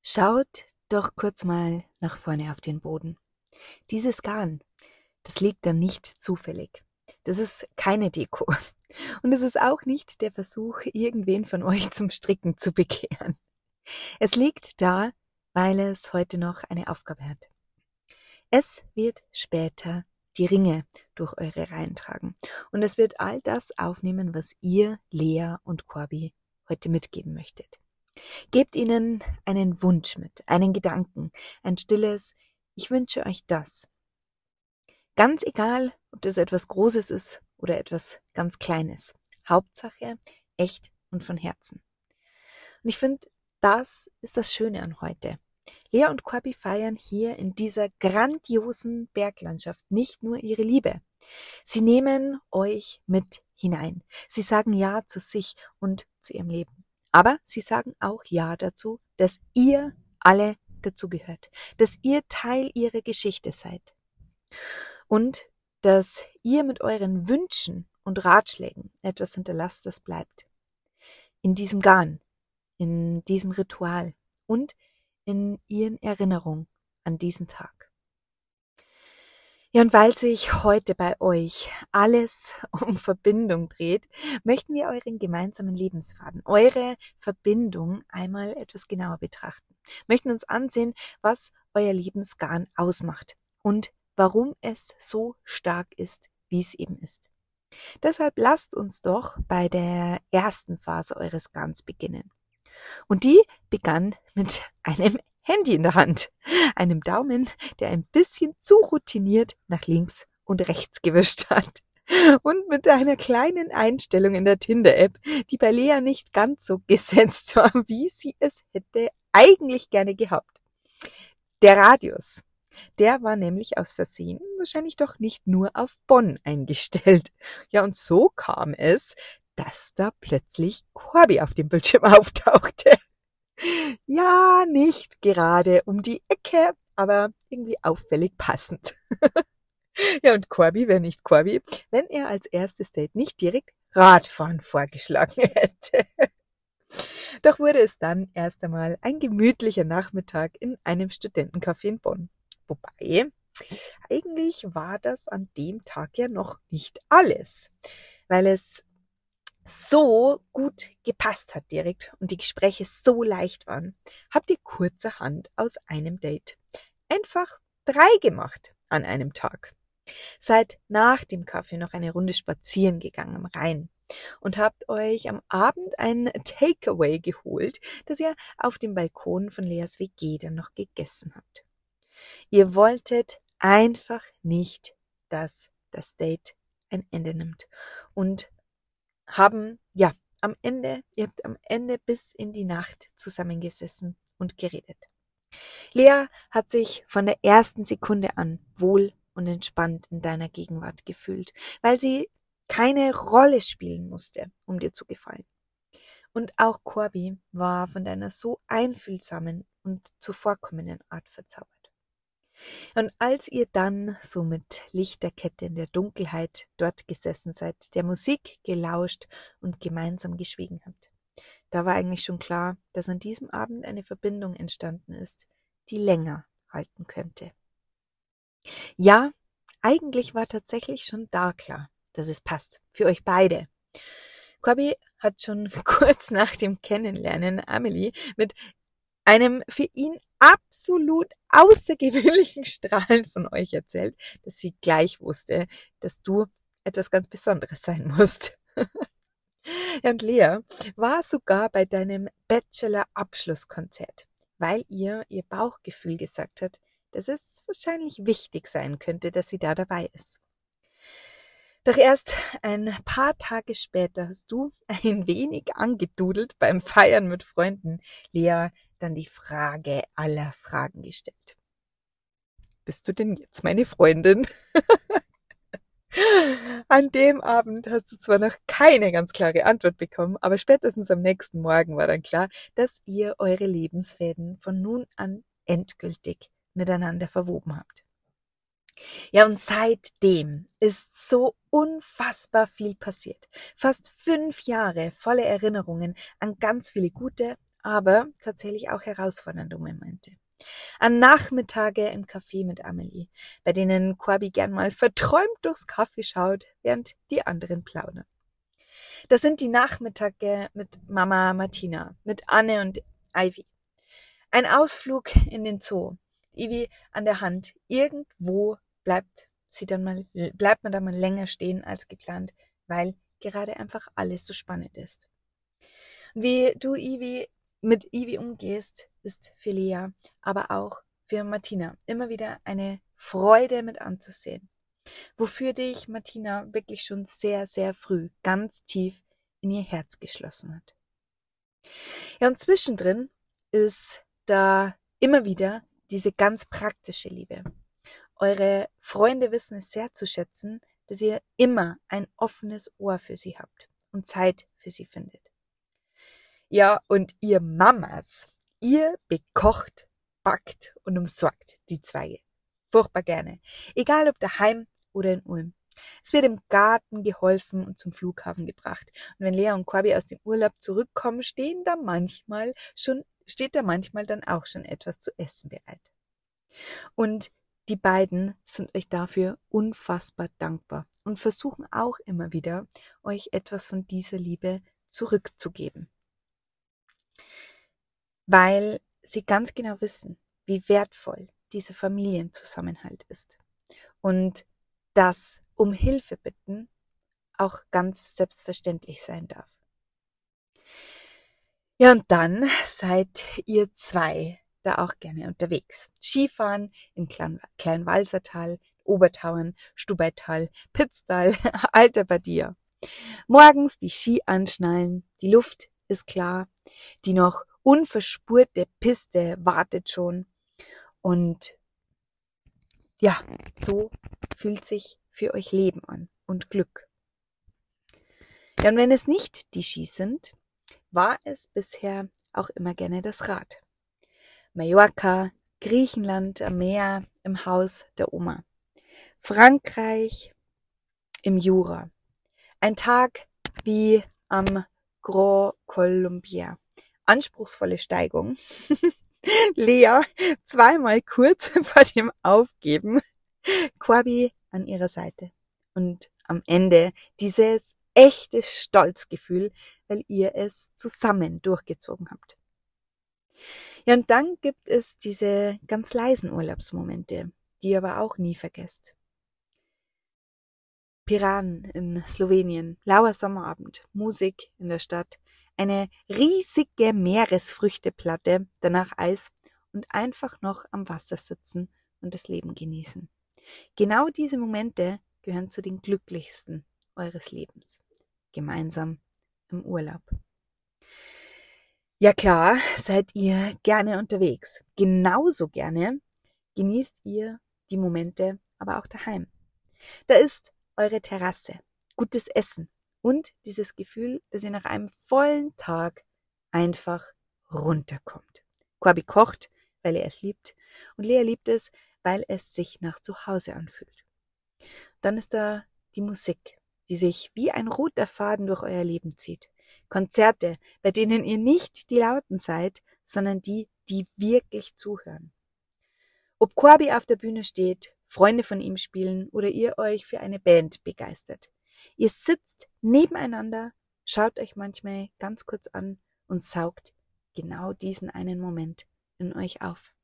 Schaut doch kurz mal nach vorne auf den Boden. Dieses Garn, das liegt da nicht zufällig. Das ist keine Deko. Und es ist auch nicht der Versuch, irgendwen von euch zum Stricken zu bekehren. Es liegt da, weil es heute noch eine Aufgabe hat. Es wird später die Ringe durch eure Reihen tragen. Und es wird all das aufnehmen, was ihr, Lea und Corby, heute mitgeben möchtet. Gebt ihnen einen Wunsch mit, einen Gedanken, ein stilles „Ich wünsche euch das“. Ganz egal, ob das etwas Großes ist oder etwas ganz Kleines. Hauptsache echt und von Herzen. Und ich finde, das ist das Schöne an heute. Lea und Corby feiern hier in dieser grandiosen Berglandschaft nicht nur ihre Liebe. Sie nehmen euch mit hinein. Sie sagen Ja zu sich und zu ihrem Leben. Aber sie sagen auch Ja dazu, dass ihr alle dazugehört, dass ihr Teil ihrer Geschichte seid und dass ihr mit euren Wünschen und Ratschlägen etwas hinterlasst, das bleibt. In diesem Garn, in diesem Ritual und in ihren Erinnerungen an diesen Tag. Ja, und weil sich heute bei euch alles um Verbindung dreht, möchten wir euren gemeinsamen Lebensfaden, eure Verbindung einmal etwas genauer betrachten. Möchten uns ansehen, was euer Lebensgarn ausmacht und warum es so stark ist, wie es eben ist. Deshalb lasst uns doch bei der ersten Phase eures Garns beginnen. Und die begann mit einem Handy in der Hand, einem Daumen, der ein bisschen zu routiniert nach links und rechts gewischt hat. Und mit einer kleinen Einstellung in der Tinder-App, die bei Lea nicht ganz so gesetzt war, wie sie es hätte eigentlich gerne gehabt. Der Radius, der war nämlich aus Versehen wahrscheinlich doch nicht nur auf Bonn eingestellt. Ja, und so kam es, dass da plötzlich Corby auf dem Bildschirm auftauchte. Ja, nicht gerade um die Ecke, aber irgendwie auffällig passend. Ja, und Corby wäre nicht Corby, wenn er als erstes Date nicht direkt Radfahren vorgeschlagen hätte. Doch wurde es dann erst einmal ein gemütlicher Nachmittag in einem Studentencafé in Bonn. Wobei, eigentlich war das an dem Tag ja noch nicht alles, weil es so gut gepasst hat direkt und die Gespräche so leicht waren, habt ihr kurzerhand aus einem Date einfach 3 gemacht an einem Tag. Seid nach dem Kaffee noch eine Runde spazieren gegangen am Rhein und habt euch am Abend ein Takeaway geholt, das ihr auf dem Balkon von Leas WG dann noch gegessen habt. Ihr wolltet einfach nicht, dass das Date ein Ende nimmt und ihr habt am Ende bis in die Nacht zusammengesessen und geredet. Lea hat sich von der ersten Sekunde an wohl und entspannt in deiner Gegenwart gefühlt, weil sie keine Rolle spielen musste, um dir zu gefallen. Und auch Corby war von deiner so einfühlsamen und zuvorkommenden Art verzaubert. Und als ihr dann so mit Lichterkette in der Dunkelheit dort gesessen seid, der Musik gelauscht und gemeinsam geschwiegen habt, da war eigentlich schon klar, dass an diesem Abend eine Verbindung entstanden ist, die länger halten könnte. Ja, eigentlich war tatsächlich schon da klar, dass es passt, für euch beide. Corby hat schon kurz nach dem Kennenlernen Amelie mit einem für ihn absolut außergewöhnlichen Strahlen von euch erzählt, dass sie gleich wusste, dass du etwas ganz Besonderes sein musst. Ja, und Lea war sogar bei deinem Bachelor-Abschlusskonzert, weil ihr Bauchgefühl gesagt hat, dass es wahrscheinlich wichtig sein könnte, dass sie da dabei ist. Doch erst ein paar Tage später hast du ein wenig angedudelt beim Feiern mit Freunden Lea dann die Frage aller Fragen gestellt. Bist du denn jetzt meine Freundin? An dem Abend hast du zwar noch keine ganz klare Antwort bekommen, aber spätestens am nächsten Morgen war dann klar, dass ihr eure Lebensfäden von nun an endgültig miteinander verwoben habt. Ja, und seitdem ist so unfassbar viel passiert. Fast 5 Jahre voller Erinnerungen an ganz viele gute, aber tatsächlich auch herausfordernde Momente. An Nachmittage im Café mit Amelie, bei denen Corby gern mal verträumt durchs Kaffee schaut, während die anderen plaudern. Das sind die Nachmittage mit Mama Martina, mit Anne und Ivy. Ein Ausflug in den Zoo, Ivy an der Hand. Irgendwo bleibt man da mal länger stehen als geplant, weil gerade einfach alles so spannend ist. Wie du mit Ivy umgehst, ist für Lea, aber auch für Martina immer wieder eine Freude mit anzusehen. Wofür dich Martina wirklich schon sehr, sehr früh ganz tief in ihr Herz geschlossen hat. Ja, und zwischendrin ist da immer wieder diese ganz praktische Liebe. Eure Freunde wissen es sehr zu schätzen, dass ihr immer ein offenes Ohr für sie habt und Zeit für sie findet. Ja, und ihr Mamas, ihr bekocht, backt und umsorgt die Zweige. Furchtbar gerne. Egal ob daheim oder in Ulm. Es wird im Garten geholfen und zum Flughafen gebracht. Und wenn Lea und Corby aus dem Urlaub zurückkommen, steht da manchmal dann auch schon etwas zu essen bereit. Und die beiden sind euch dafür unfassbar dankbar und versuchen auch immer wieder, euch etwas von dieser Liebe zurückzugeben. Weil sie ganz genau wissen, wie wertvoll dieser Familienzusammenhalt ist. Und dass um Hilfe bitten auch ganz selbstverständlich sein darf. Ja, und dann seid ihr zwei da auch gerne unterwegs. Skifahren im Kleinwalsertal, Obertauern, Stubaital, Pitztal, Alter Badia. Morgens die Ski anschnallen, die Luft ist klar, die noch unverspurte Piste wartet schon. Und ja, so fühlt sich für euch Leben an und Glück. Ja, und wenn es nicht die Ski sind, war es bisher auch immer gerne das Rad. Mallorca, Griechenland am Meer, im Haus der Oma. Frankreich, im Jura. Ein Tag wie am Grand Colombier. Anspruchsvolle Steigung. Lea zweimal kurz vor dem Aufgeben. Corby an ihrer Seite. Und am Ende dieses echte Stolzgefühl, weil ihr es zusammen durchgezogen habt. Ja, und dann gibt es diese ganz leisen Urlaubsmomente, die ihr aber auch nie vergesst. Piran in Slowenien, lauer Sommerabend, Musik in der Stadt, eine riesige Meeresfrüchteplatte, danach Eis und einfach noch am Wasser sitzen und das Leben genießen. Genau diese Momente gehören zu den glücklichsten eures Lebens. Gemeinsam im Urlaub. Ja klar, seid ihr gerne unterwegs. Genauso gerne genießt ihr die Momente aber auch daheim. Da ist eure Terrasse, gutes Essen und dieses Gefühl, dass ihr nach einem vollen Tag einfach runterkommt. Corby kocht, weil er es liebt und Lea liebt es, weil es sich nach Zuhause anfühlt. Dann ist da die Musik, die sich wie ein roter Faden durch euer Leben zieht. Konzerte, bei denen ihr nicht die Lauten seid, sondern die wirklich zuhören. Ob Corby auf der Bühne steht, Freunde von ihm spielen oder ihr euch für eine Band begeistert. Ihr sitzt nebeneinander, schaut euch manchmal ganz kurz an und saugt genau diesen einen Moment in euch auf.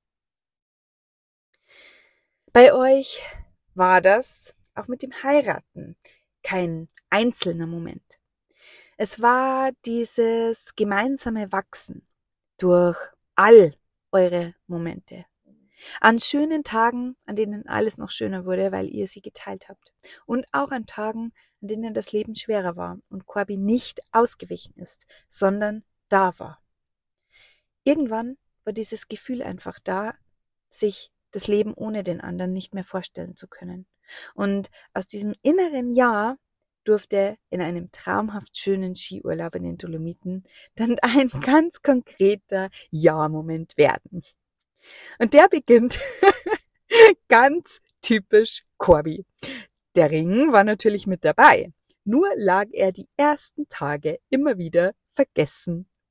Bei euch war das auch mit dem Heiraten kein einzelner Moment. Es war dieses gemeinsame Wachsen durch all eure Momente. An schönen Tagen, an denen alles noch schöner wurde, weil ihr sie geteilt habt. Und auch an Tagen, an denen das Leben schwerer war und Corby nicht ausgewichen ist, sondern da war. Irgendwann war dieses Gefühl einfach da, sich das Leben ohne den anderen nicht mehr vorstellen zu können. Und aus diesem inneren Ja durfte in einem traumhaft schönen Skiurlaub in den Dolomiten dann ein ganz konkreter Ja-Moment werden. Und der beginnt ganz typisch Corby. Der Ring war natürlich mit dabei. Nur lag er die ersten Tage immer wieder vergessen oben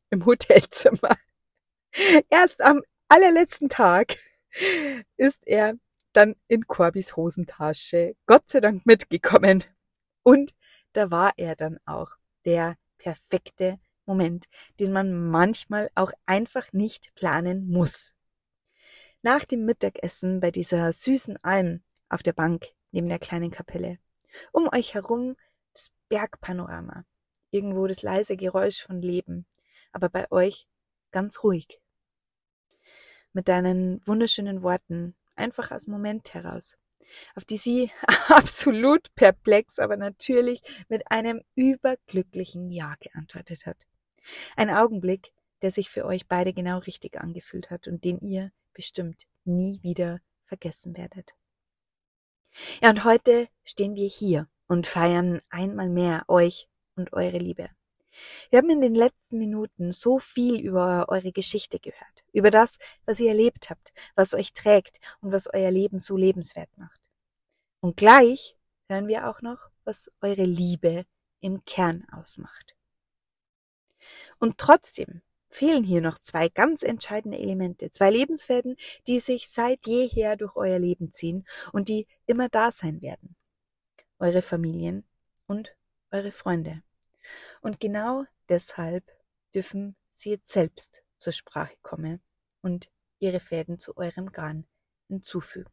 im Hotelzimmer. Erst am allerletzten Tag ist er dann in Corbys Hosentasche Gott sei Dank mitgekommen. Und da war er dann auch, der perfekte Moment, den man manchmal auch einfach nicht planen muss. Nach dem Mittagessen bei dieser süßen Alm auf der Bank neben der kleinen Kapelle, um euch herum das Bergpanorama, irgendwo das leise Geräusch von Leben, aber bei euch ganz ruhig. Mit deinen wunderschönen Worten, einfach aus dem Moment heraus, auf die sie absolut perplex, aber natürlich mit einem überglücklichen Ja geantwortet hat. Ein Augenblick, der sich für euch beide genau richtig angefühlt hat und den ihr bestimmt nie wieder vergessen werdet. Ja, und heute stehen wir hier und feiern einmal mehr euch und eure Liebe. Wir haben in den letzten Minuten so viel über eure Geschichte gehört, über das, was ihr erlebt habt, was euch trägt und was euer Leben so lebenswert macht. Und gleich hören wir auch noch, was eure Liebe im Kern ausmacht. Und trotzdem fehlen hier noch zwei ganz entscheidende Elemente, zwei Lebensfäden, die sich seit jeher durch euer Leben ziehen und die immer da sein werden. Eure Familien und eure Freunde. Und genau deshalb dürfen sie jetzt selbst zur Sprache kommen und ihre Fäden zu eurem Garn hinzufügen.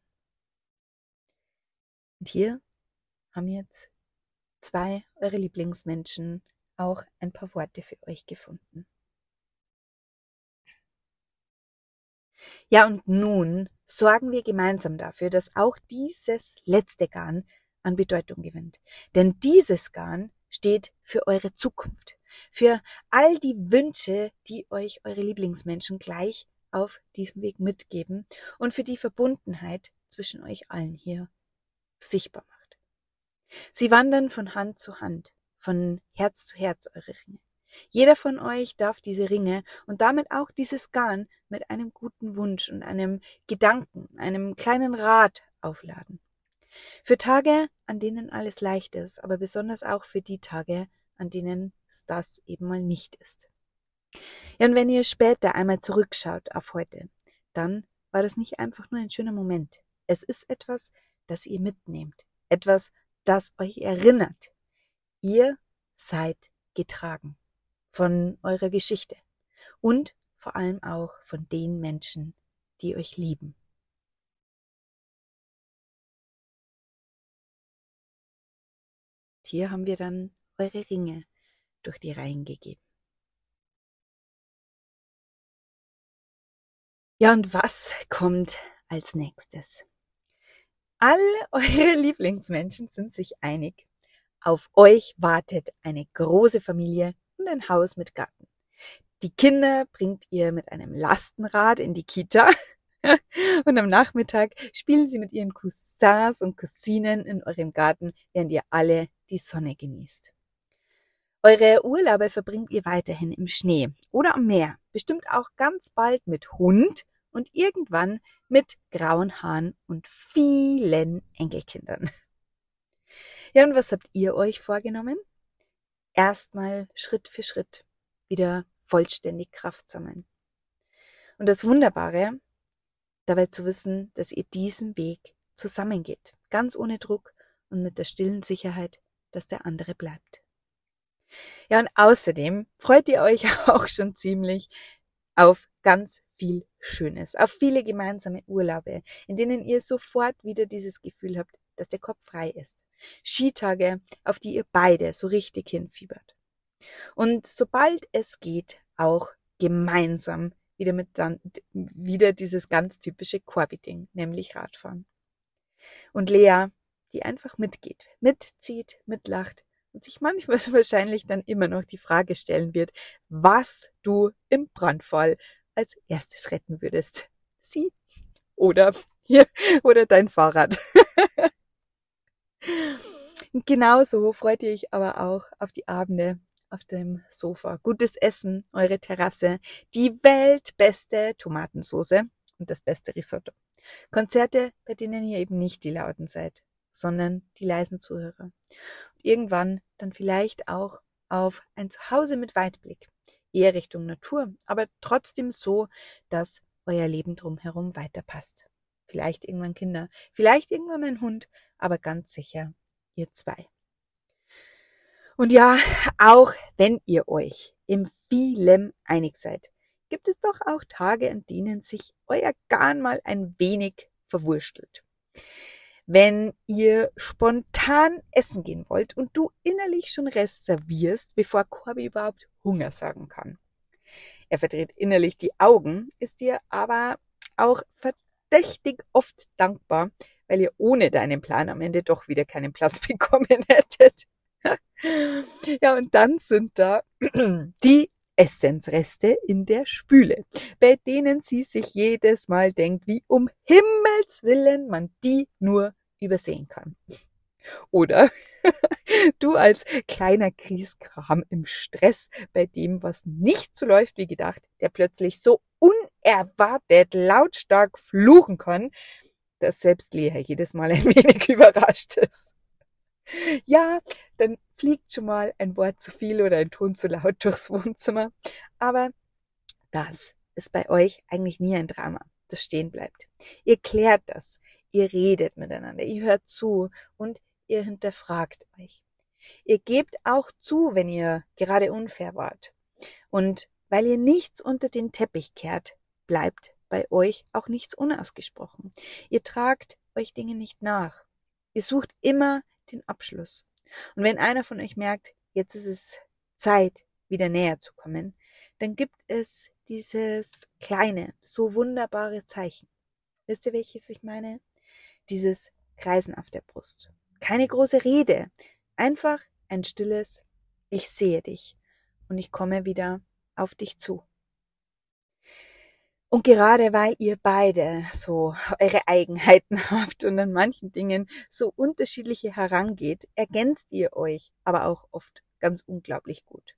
Und hier haben jetzt zwei eure Lieblingsmenschen auch ein paar Worte für euch gefunden. Ja, und nun sorgen wir gemeinsam dafür, dass auch dieses letzte Garn an Bedeutung gewinnt. Denn dieses Garn steht für eure Zukunft, für all die Wünsche, die euch eure Lieblingsmenschen gleich auf diesem Weg mitgeben und für die Verbundenheit zwischen euch allen hier sichtbar macht. Sie wandern von Hand zu Hand, von Herz zu Herz, eure Ringe. Jeder von euch darf diese Ringe und damit auch dieses Garn mit einem guten Wunsch und einem Gedanken, einem kleinen Rat aufladen. Für Tage, an denen alles leicht ist, aber besonders auch für die Tage, an denen es das eben mal nicht ist. Ja, und wenn ihr später einmal zurückschaut auf heute, dann war das nicht einfach nur ein schöner Moment. Es ist etwas, das ihr mitnehmt, etwas, das euch erinnert. Ihr seid getragen von eurer Geschichte und vor allem auch von den Menschen, die euch lieben. Hier haben wir dann eure Ringe durch die Reihen gegeben. Ja, und was kommt als nächstes? Alle eure Lieblingsmenschen sind sich einig. Auf euch wartet eine große Familie und ein Haus mit Garten. Die Kinder bringt ihr mit einem Lastenrad in die Kita und am Nachmittag spielen sie mit ihren Cousins und Cousinen in eurem Garten, während ihr alle die Sonne genießt. Eure Urlaube verbringt ihr weiterhin im Schnee oder am Meer, bestimmt auch ganz bald mit Hund und irgendwann mit grauen Haaren und vielen Enkelkindern. Ja, und was habt ihr euch vorgenommen? Erstmal Schritt für Schritt wieder vollständig Kraft sammeln. Und das Wunderbare, dabei zu wissen, dass ihr diesen Weg zusammengeht, ganz ohne Druck und mit der stillen Sicherheit, dass der andere bleibt. Ja, und außerdem freut ihr euch auch schon ziemlich auf ganz viel Schönes, auf viele gemeinsame Urlaube, in denen ihr sofort wieder dieses Gefühl habt, dass der Kopf frei ist. Skitage, auf die ihr beide so richtig hinfiebert. Und sobald es geht, auch gemeinsam wieder dieses ganz typische Corby-Ding, nämlich Radfahren. Und Lea, die einfach mitgeht, mitzieht, mitlacht und sich manchmal wahrscheinlich dann immer noch die Frage stellen wird, was du im Brandfall als erstes retten würdest. Sie oder dein Fahrrad. Und genauso freut ihr euch aber auch auf die Abende auf dem Sofa. Gutes Essen, eure Terrasse, die weltbeste Tomatensauce und das beste Risotto. Konzerte, bei denen ihr eben nicht die Lauten seid, sondern die leisen Zuhörer. Und irgendwann dann vielleicht auch auf ein Zuhause mit Weitblick. eher Richtung Natur, aber trotzdem so, dass euer Leben drumherum weiterpasst. Vielleicht irgendwann Kinder, vielleicht irgendwann ein Hund, aber ganz sicher ihr zwei. Und ja, auch wenn ihr euch in vielem einig seid, gibt es doch auch Tage, an denen sich euer Garn mal ein wenig verwurstelt. Wenn ihr spontan essen gehen wollt und du innerlich schon reservierst, bevor Corby überhaupt Hunger sagen kann. Er verdreht innerlich die Augen, ist dir aber auch verdächtig oft dankbar, weil ihr ohne deinen Plan am Ende doch wieder keinen Platz bekommen hättet. Ja, und dann sind da die Essensreste in der Spüle, bei denen sie sich jedes Mal denkt, wie um Himmels Willen man die nur übersehen kann. Oder du als kleiner Grieskram im Stress, bei dem was nicht so läuft wie gedacht, der plötzlich so unerwartet lautstark fluchen kann, dass selbst Lea jedes Mal ein wenig überrascht ist. Ja, dann fliegt schon mal ein Wort zu viel oder ein Ton zu laut durchs Wohnzimmer. Aber das ist bei euch eigentlich nie ein Drama, das stehen bleibt. Ihr klärt das, ihr redet miteinander, ihr hört zu und ihr hinterfragt euch. Ihr gebt auch zu, wenn ihr gerade unfair wart. Und weil ihr nichts unter den Teppich kehrt, bleibt bei euch auch nichts unausgesprochen. Ihr tragt euch Dinge nicht nach. Ihr sucht immer den Abschluss. Und wenn einer von euch merkt, jetzt ist es Zeit, wieder näher zu kommen, dann gibt es dieses kleine, so wunderbare Zeichen. Wisst ihr, welches ich meine? Dieses Kreisen auf der Brust. Keine große Rede, einfach ein stilles Ich sehe dich und ich komme wieder auf dich zu. Und gerade weil ihr beide so eure Eigenheiten habt und an manchen Dingen so unterschiedliche herangeht, ergänzt ihr euch aber auch oft ganz unglaublich gut.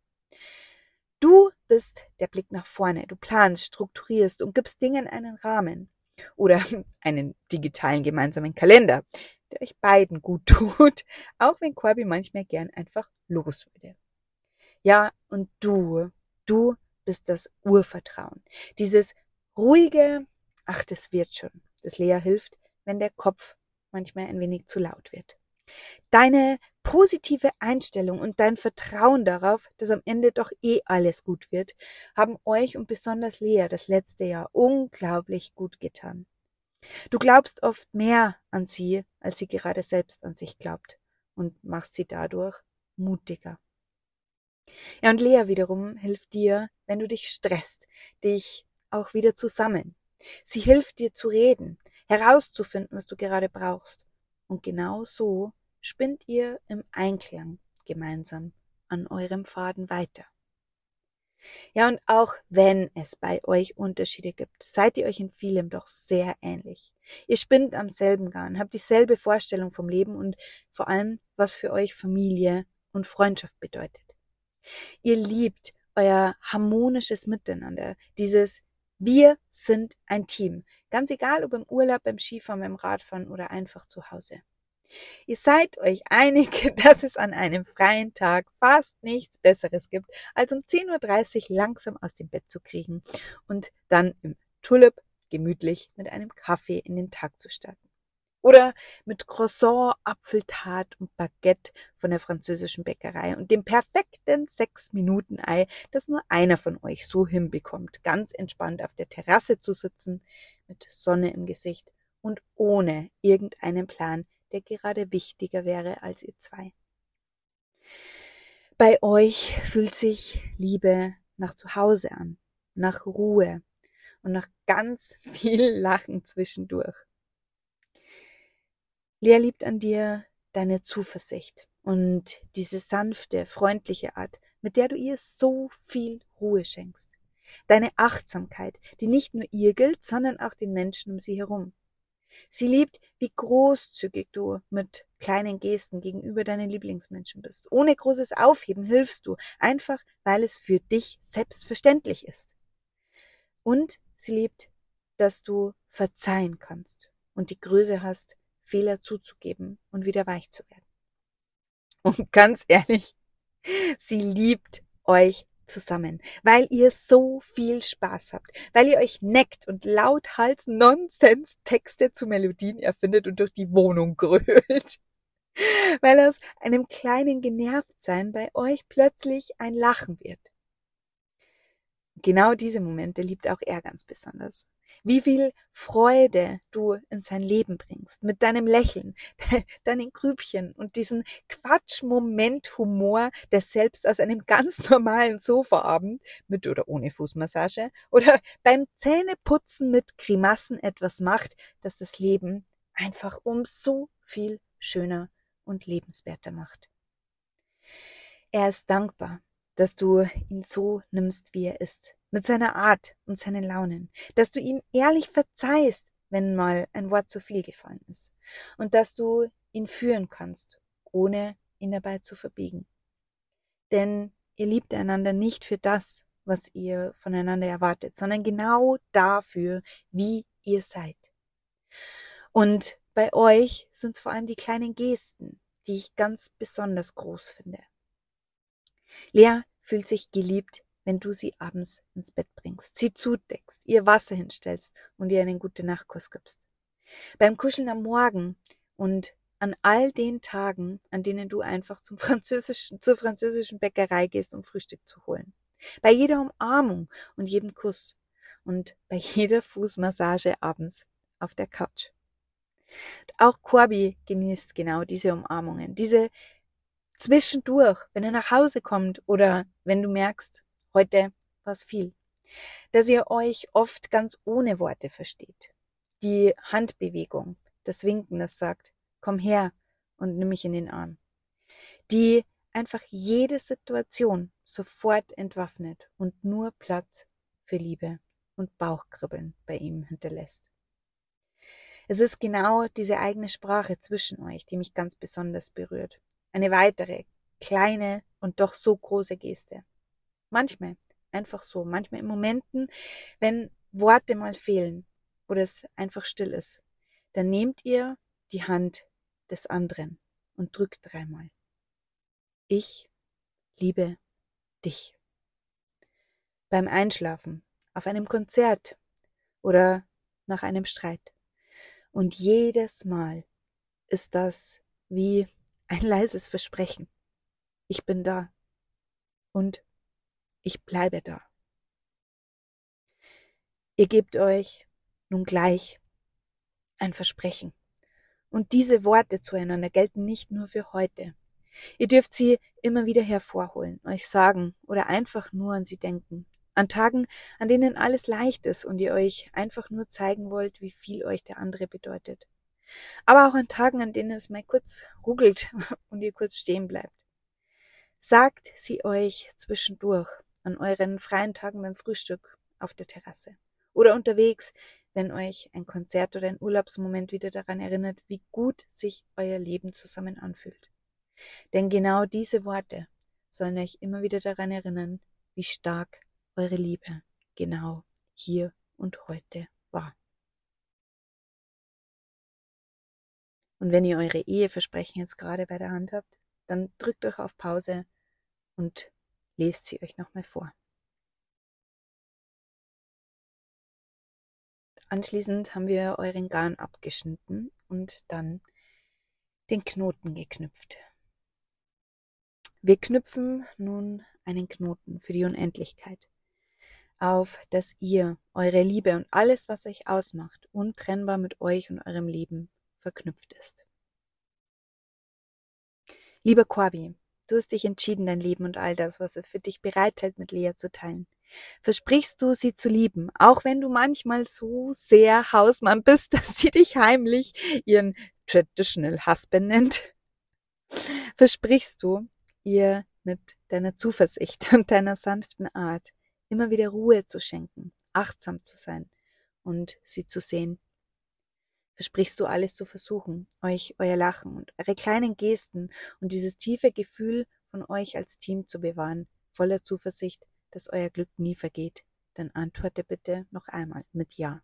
Du bist der Blick nach vorne, du planst, strukturierst und gibst Dingen einen Rahmen oder einen digitalen gemeinsamen Kalender, der euch beiden gut tut, auch wenn Corby manchmal gern einfach los würde. Ja, und du bist das Urvertrauen, dieses ruhige, ach, das wird schon, das Lea hilft, wenn der Kopf manchmal ein wenig zu laut wird. Deine positive Einstellung und dein Vertrauen darauf, dass am Ende doch eh alles gut wird, haben euch und besonders Lea das letzte Jahr unglaublich gut getan. Du glaubst oft mehr an sie, als sie gerade selbst an sich glaubt und machst sie dadurch mutiger. Ja, und Lea wiederum hilft dir, wenn du dich stresst, dich auch wieder zu sammeln. Sie hilft dir zu reden, herauszufinden, was du gerade brauchst. Und genau so spinnt ihr im Einklang gemeinsam an eurem Faden weiter. Ja, und auch wenn es bei euch Unterschiede gibt, seid ihr euch in vielem doch sehr ähnlich. Ihr spinnt am selben Garn, habt dieselbe Vorstellung vom Leben und vor allem, was für euch Familie und Freundschaft bedeutet. Ihr liebt euer harmonisches Miteinander, dieses Wir sind ein Team, ganz egal ob im Urlaub, beim Skifahren, beim Radfahren oder einfach zu Hause. Ihr seid euch einig, dass es an einem freien Tag fast nichts Besseres gibt, als um 10:30 Uhr langsam aus dem Bett zu kriegen und dann im Tulip gemütlich mit einem Kaffee in den Tag zu starten. Oder mit Croissant, Apfeltart und Baguette von der französischen Bäckerei und dem perfekten 6-Minuten-Ei, das nur einer von euch so hinbekommt, ganz entspannt auf der Terrasse zu sitzen, mit Sonne im Gesicht und ohne irgendeinen Plan, der gerade wichtiger wäre als ihr zwei. Bei euch fühlt sich Liebe nach Zuhause an, nach Ruhe und nach ganz viel Lachen zwischendurch. Lea liebt an dir deine Zuversicht und diese sanfte, freundliche Art, mit der du ihr so viel Ruhe schenkst. Deine Achtsamkeit, die nicht nur ihr gilt, sondern auch den Menschen um sie herum. Sie liebt, wie großzügig du mit kleinen Gesten gegenüber deinen Lieblingsmenschen bist. Ohne großes Aufheben hilfst du, einfach weil es für dich selbstverständlich ist. Und sie liebt, dass du verzeihen kannst und die Größe hast, Fehler zuzugeben und wieder weich zu werden. Und ganz ehrlich, sie liebt euch zusammen, weil ihr so viel Spaß habt, weil ihr euch neckt und lauthals Nonsens-Texte zu Melodien erfindet und durch die Wohnung grölt, weil aus einem kleinen Genervtsein bei euch plötzlich ein Lachen wird. Genau diese Momente liebt auch er ganz besonders. Wie viel Freude du in sein Leben bringst, mit deinem Lächeln, deinen Grübchen und diesen Quatsch-Moment-Humor, der selbst aus einem ganz normalen Sofaabend, mit oder ohne Fußmassage, oder beim Zähneputzen mit Grimassen etwas macht, das das Leben einfach um so viel schöner und lebenswerter macht. Er ist dankbar, dass du ihn so nimmst, wie er ist, mit seiner Art und seinen Launen, dass du ihm ehrlich verzeihst, wenn mal ein Wort zu viel gefallen ist, und dass du ihn führen kannst, ohne ihn dabei zu verbiegen. Denn ihr liebt einander nicht für das, was ihr voneinander erwartet, sondern genau dafür, wie ihr seid. Und bei euch sind es vor allem die kleinen Gesten, die ich ganz besonders groß finde. Lea fühlt sich geliebt, wenn du sie abends ins Bett bringst, sie zudeckst, ihr Wasser hinstellst und ihr einen Gute-Nacht-Kuss gibst. Beim Kuscheln am Morgen und an all den Tagen, an denen du einfach zur französischen Bäckerei gehst, um Frühstück zu holen. Bei jeder Umarmung und jedem Kuss und bei jeder Fußmassage abends auf der Couch. Auch Corby genießt genau diese Umarmungen, diese zwischendurch, wenn er nach Hause kommt oder wenn du merkst, heute war's viel, dass ihr euch oft ganz ohne Worte versteht. Die Handbewegung, das Winken, das sagt, komm her und nimm mich in den Arm. Die einfach jede Situation sofort entwaffnet und nur Platz für Liebe und Bauchkribbeln bei ihm hinterlässt. Es ist genau diese eigene Sprache zwischen euch, die mich ganz besonders berührt. Eine weitere, kleine und doch so große Geste. Manchmal einfach so, manchmal in Momenten, wenn Worte mal fehlen oder es einfach still ist, dann nehmt ihr die Hand des anderen und drückt dreimal. Ich liebe dich. Beim Einschlafen, auf einem Konzert oder nach einem Streit. Und jedes Mal ist das wie ein leises Versprechen. Ich bin da und ich bleibe da. Ihr gebt euch nun gleich ein Versprechen. Und diese Worte zueinander gelten nicht nur für heute. Ihr dürft sie immer wieder hervorholen, euch sagen oder einfach nur an sie denken. An Tagen, an denen alles leicht ist und ihr euch einfach nur zeigen wollt, wie viel euch der andere bedeutet. Aber auch an Tagen, an denen es mal kurz ruckelt und ihr kurz stehen bleibt. Sagt sie euch zwischendurch an euren freien Tagen beim Frühstück auf der Terrasse oder unterwegs, wenn euch ein Konzert oder ein Urlaubsmoment wieder daran erinnert, wie gut sich euer Leben zusammen anfühlt. Denn genau diese Worte sollen euch immer wieder daran erinnern, wie stark eure Liebe genau hier und heute war. Und wenn ihr eure Eheversprechen jetzt gerade bei der Hand habt, dann drückt euch auf Pause und lest sie euch nochmal vor. Anschließend haben wir euren Garn abgeschnitten und dann den Knoten geknüpft. Wir knüpfen nun einen Knoten für die Unendlichkeit, auf dass ihr, eure Liebe und alles, was euch ausmacht, untrennbar mit euch und eurem Leben verknüpft ist. Lieber Corby, du hast dich entschieden, dein Leben und all das, was es für dich bereithält, mit Lea zu teilen. Versprichst du, sie zu lieben, auch wenn du manchmal so sehr Hausmann bist, dass sie dich heimlich ihren Traditional Husband nennt? Versprichst du, ihr mit deiner Zuversicht und deiner sanften Art immer wieder Ruhe zu schenken, achtsam zu sein und sie zu sehen? Versprichst du, alles zu versuchen, euch euer Lachen und eure kleinen Gesten und dieses tiefe Gefühl von euch als Team zu bewahren, voller Zuversicht, dass euer Glück nie vergeht? Dann antworte bitte noch einmal mit Ja.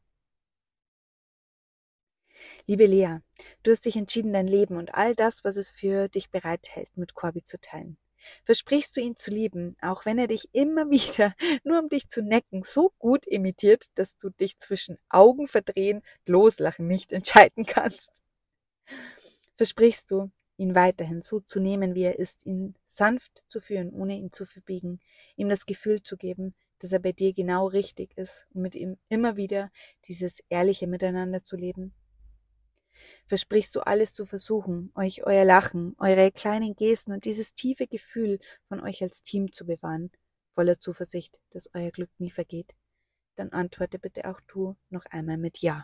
Liebe Lea, du hast dich entschieden, dein Leben und all das, was es für dich bereithält, mit Corby zu teilen. Versprichst du ihn zu lieben, auch wenn er dich immer wieder, nur um dich zu necken, so gut imitiert, dass du dich zwischen Augen verdrehen, loslachen nicht entscheiden kannst? Versprichst du, ihn weiterhin so zu nehmen, wie er ist, ihn sanft zu führen, ohne ihn zu verbiegen, ihm das Gefühl zu geben, dass er bei dir genau richtig ist und mit ihm immer wieder dieses ehrliche Miteinander zu leben? Versprichst du alles zu versuchen, euch euer Lachen, eure kleinen Gesten und dieses tiefe Gefühl von euch als Team zu bewahren, voller Zuversicht, dass euer Glück nie vergeht? Dann antworte bitte auch du noch einmal mit Ja.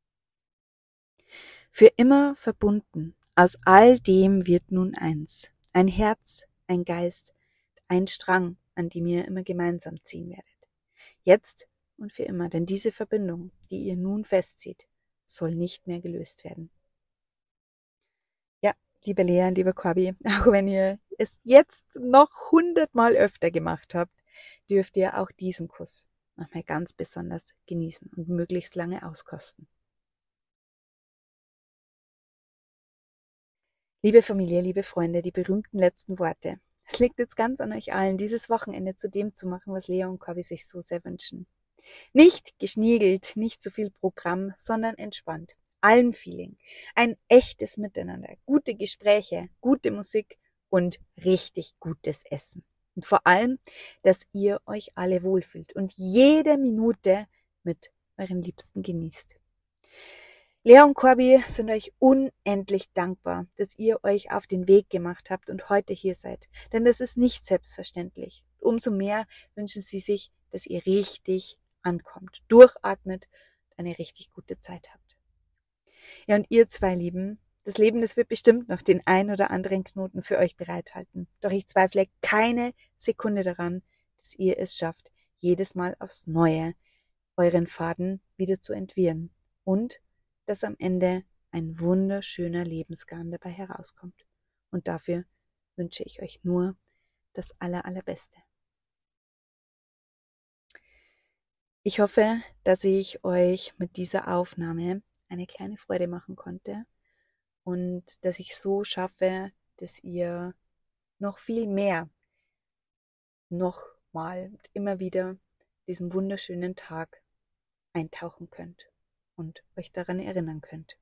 Für immer verbunden, aus all dem wird nun eins, ein Herz, ein Geist, ein Strang, an dem ihr immer gemeinsam ziehen werdet. Jetzt und für immer, denn diese Verbindung, die ihr nun festzieht, soll nicht mehr gelöst werden. Ja, liebe Lea und lieber Corby, auch wenn ihr es jetzt noch 100-mal öfter gemacht habt, dürft ihr auch diesen Kuss nochmal ganz besonders genießen und möglichst lange auskosten. Liebe Familie, liebe Freunde, die berühmten letzten Worte. Es liegt jetzt ganz an euch allen, dieses Wochenende zu dem zu machen, was Lea und Corby sich so sehr wünschen. Nicht geschniegelt, nicht zu viel Programm, sondern entspannt. Almfeeling. Ein echtes Miteinander. Gute Gespräche, gute Musik und richtig gutes Essen. Und vor allem, dass ihr euch alle wohlfühlt und jede Minute mit euren Liebsten genießt. Lea und Corby sind euch unendlich dankbar, dass ihr euch auf den Weg gemacht habt und heute hier seid. Denn das ist nicht selbstverständlich. Umso mehr wünschen sie sich, dass ihr richtig ankommt, durchatmet und eine richtig gute Zeit habt. Ja, und ihr zwei Lieben, das Leben, das wird bestimmt noch den ein oder anderen Knoten für euch bereithalten. Doch ich zweifle keine Sekunde daran, dass ihr es schafft, jedes Mal aufs Neue euren Faden wieder zu entwirren und dass am Ende ein wunderschöner Lebensgarn dabei herauskommt. Und dafür wünsche ich euch nur das Allerbeste. Ich hoffe, dass ich euch mit dieser Aufnahme eine kleine Freude machen konnte und dass ich so schaffe, dass ihr noch viel mehr, nochmal und immer wieder diesen wunderschönen Tag eintauchen könnt und euch daran erinnern könnt.